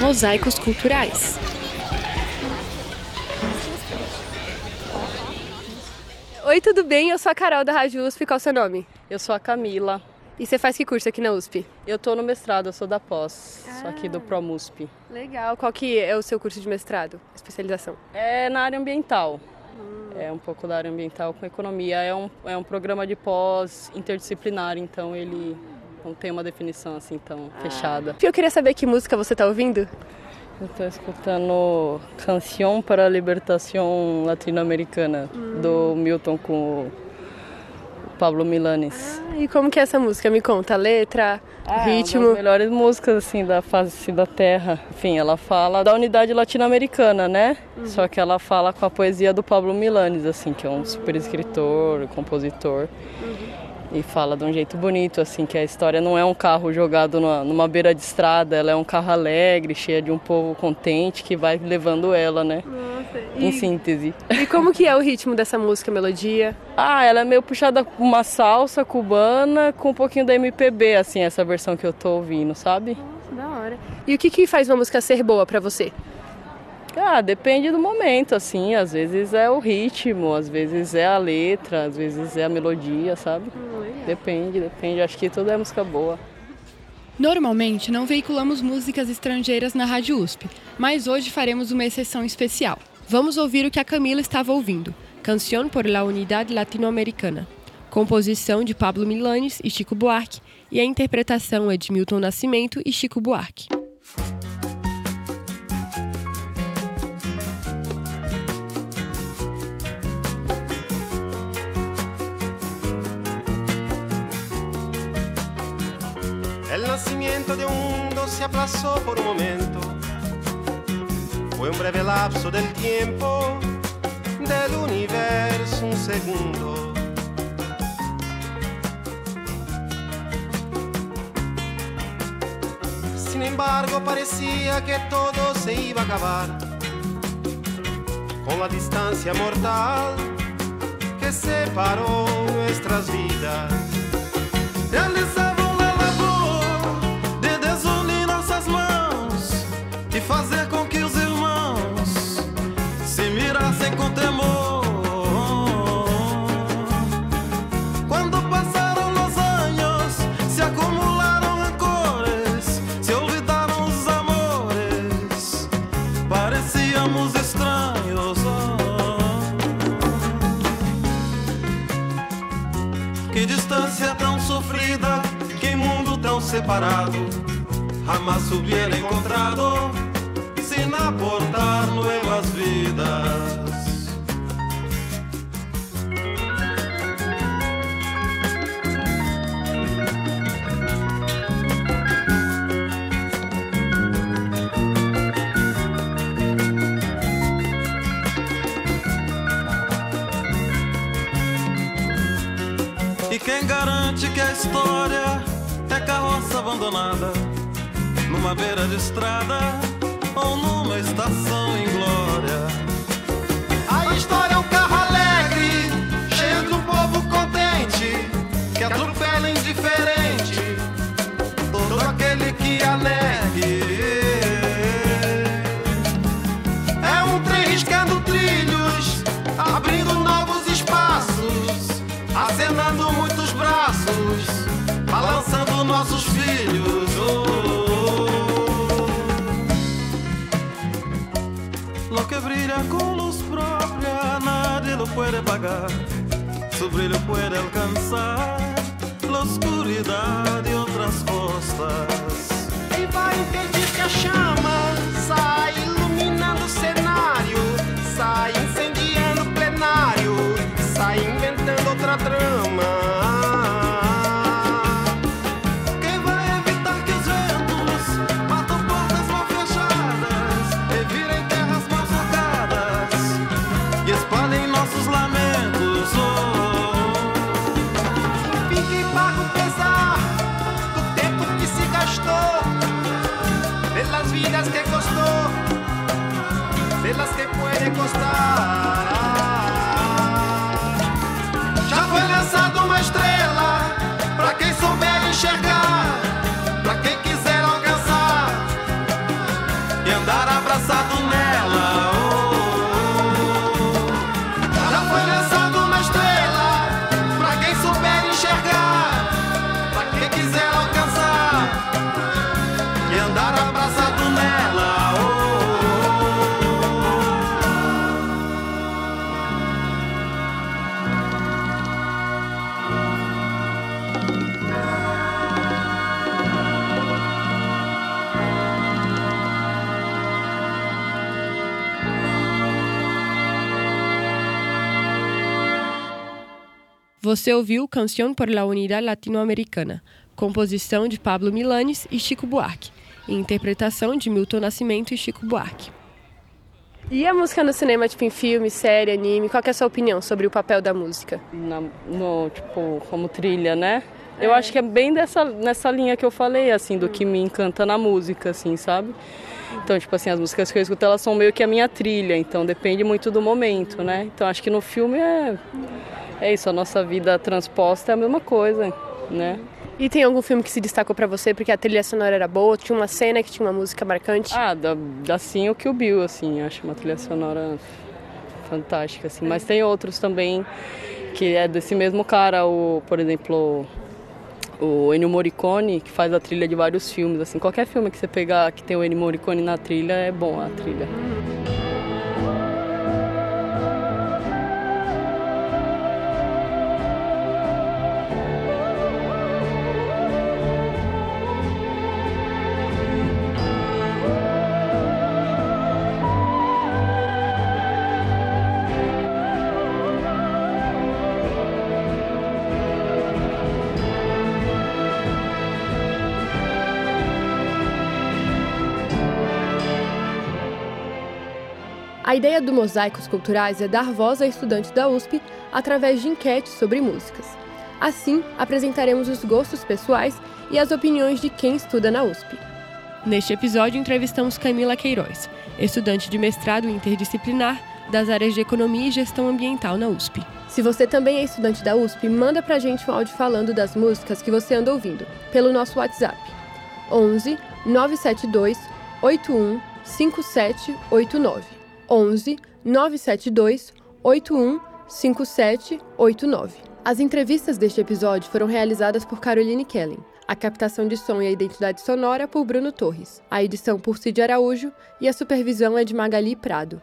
mosaicos culturais. Oi, tudo bem? Eu sou a Carol da Rádio USP. Qual é o seu nome? Eu sou a Camila. E você faz que curso aqui na USP? Eu tô no mestrado, eu sou da pós, sou aqui do ProMUSP. Legal. Qual que é o seu curso de mestrado, especialização? É na área ambiental. É um pouco da área ambiental com economia. É um programa de pós interdisciplinar, então ele não tem uma definição assim tão fechada. Eu queria saber que música você está ouvindo? Eu estou escutando Canção para a Libertação Latino-Americana, do Milton com o Pablo Milanés. E como que é essa música? Me conta, a letra, o ritmo. Uma das melhores músicas assim, da face da terra. Enfim, ela fala da unidade latino-americana, né? Só que ela fala com a poesia do Pablo Milanés, assim, que é um super escritor, compositor. E fala de um jeito bonito, assim, que a história não é um carro jogado numa beira de estrada, ela é um carro alegre, cheia de um povo contente que vai levando ela, né? Nossa. Em síntese. E como que é o ritmo dessa música, a melodia? Ela é meio puxada com uma salsa cubana com um pouquinho da MPB, assim, essa versão que eu tô ouvindo, sabe? Nossa, da hora. E o que faz uma música ser boa pra você? Depende do momento, assim, às vezes é o ritmo, às vezes é a letra, às vezes é a melodia, sabe? Depende, acho que tudo é música boa. Normalmente não veiculamos músicas estrangeiras na Rádio USP, mas hoje faremos uma exceção especial. Vamos ouvir o que a Camila estava ouvindo, Canción por la Unidad Latinoamericana, composição de Pablo Milanés e Chico Buarque, e a interpretação é de Milton Nascimento e Chico Buarque. El nacimiento de un mundo se aplazó por un momento. Fue un breve lapso del tiempo, del universo un segundo. Sin embargo, parecía que todo se iba a acabar con la distancia mortal que separó nuestras vidas. E fazer com que os irmãos se mirassem com temor. Quando passaram os anos, se acumularam rancores, se olvidaram os amores, parecíamos estranhos. Que distância tão sofrida, que mundo tão separado, jamás hubiera encontrado sin aportar nuevas vidas. E quem garante que a história é carroça abandonada numa beira de estrada ou numa estação inglória? A história é um carro alegre, cheio de um povo contente, que atropela indiferente todo aquele que a negue. É um trem riscando trilhos, abrindo novos espaços, acenando muitos braços, balançando nossos filhos. Lo que brilla con luz propia nadie lo puede pagar, su brillo puede alcanzar la oscuridad de otras costas. E vai impedir que a chama sai iluminando o cenário, sai incendiando o plenário, sai inventando outra trama. Que costó, de las que puede costar. Já foi lançada uma estrela pra quem souber enxergar, pra quem quiser alcançar. Você ouviu Canción por la Unidad Latinoamericana, composição de Pablo Milanez e Chico Buarque, e interpretação de Milton Nascimento e Chico Buarque. E a música no cinema, tipo em filme, série, anime, qual que é a sua opinião sobre o papel da música? Como trilha, né? Eu acho que é bem nessa linha que eu falei, assim, do que me encanta na música, assim, sabe? Então, tipo assim, as músicas que eu escuto, elas são meio que a minha trilha, então depende muito do momento, né? Então, acho que no filme é isso, a nossa vida transposta é a mesma coisa, né? E tem algum filme que se destacou pra você porque a trilha sonora era boa? Tinha uma cena que tinha uma música marcante? Assim, o Kill Bill, assim, acho uma trilha sonora fantástica, assim. Mas tem outros também que é desse mesmo cara, por exemplo, o Ennio Morricone, que faz a trilha de vários filmes, assim. Qualquer filme que você pegar que tem o Ennio Morricone na trilha, é bom a trilha. A ideia do Mosaicos Culturais é dar voz a estudantes da USP através de enquetes sobre músicas. Assim, apresentaremos os gostos pessoais e as opiniões de quem estuda na USP. Neste episódio, entrevistamos Camila Queiroz, estudante de mestrado interdisciplinar das áreas de Economia e Gestão Ambiental na USP. Se você também é estudante da USP, manda pra gente um áudio falando das músicas que você anda ouvindo, pelo nosso WhatsApp. 11 972 81 5789. 11 972 81 5789. As entrevistas deste episódio foram realizadas por Caroline Kellen, a captação de som e a identidade sonora por Bruno Torres, a edição por Cid Araújo e a supervisão é de Magali Prado.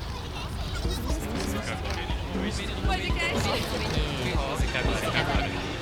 Podcast.